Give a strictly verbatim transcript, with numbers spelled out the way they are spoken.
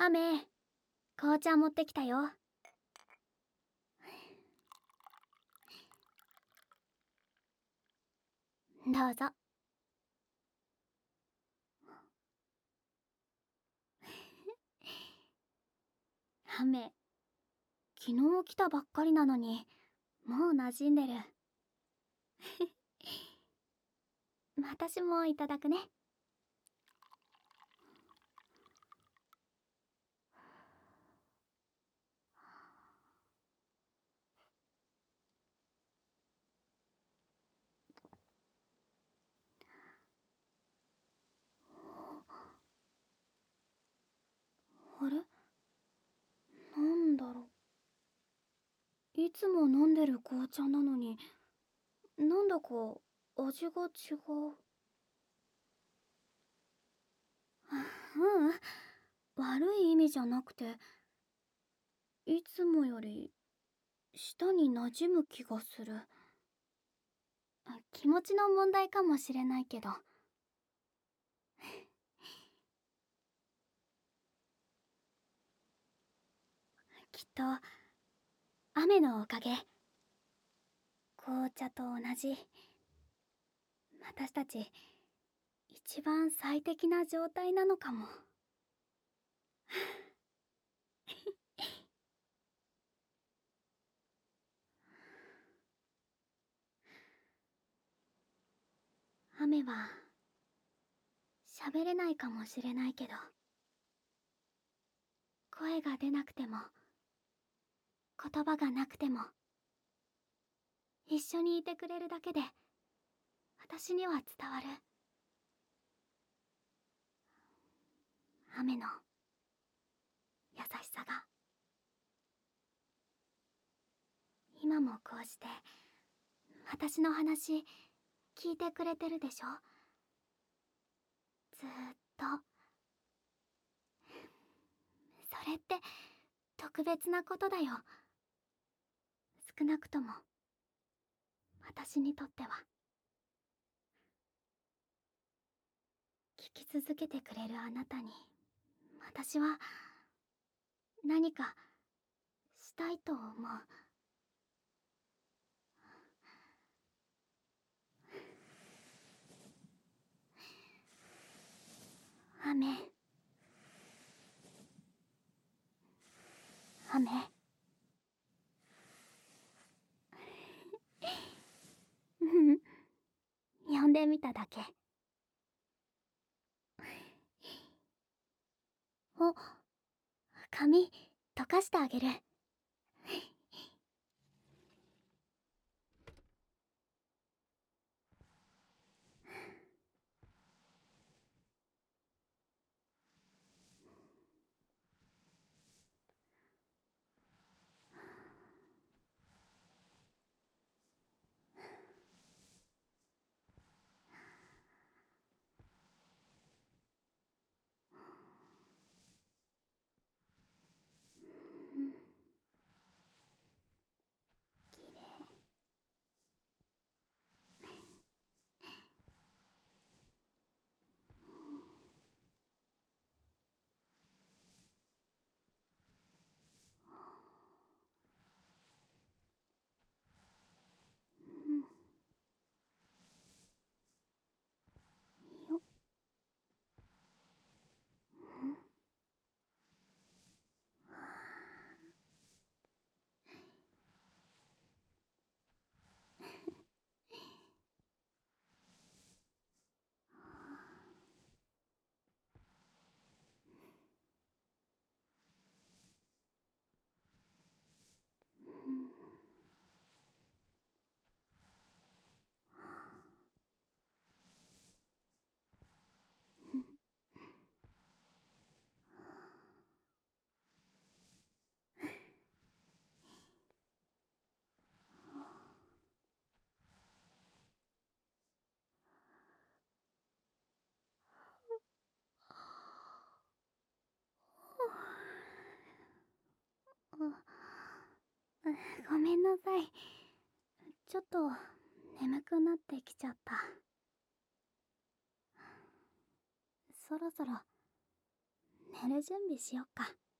雨、紅茶持ってきたよ。どうぞ。雨、昨日来たばっかりなのに、もう馴染んでる。私もいただくね。あれ、なんだろう。いつも飲んでる紅茶なのに、なんだか味が違う。ううん、悪い意味じゃなくて、いつもより舌に馴染む気がする。気持ちの問題かもしれないけど。きっと雨のおかげ。紅茶と同じ。私たち一番最適な状態なのかも。雨は喋れないかもしれないけど、声が出なくても言葉がなくても一緒にいてくれるだけで私には伝わる。雨の優しさが。今もこうして私の話聞いてくれてるでしょ。ずーっと。それって特別なことだよ。少なくとも私にとっては。聞き続けてくれるあなたに私は何かしたいと思う。雨、雨。うん、呼んでみただけ。お、髪溶かしてあげる。よ、ごめんなさい。ちょっと眠くなってきちゃった。そろそろる準備しよっか。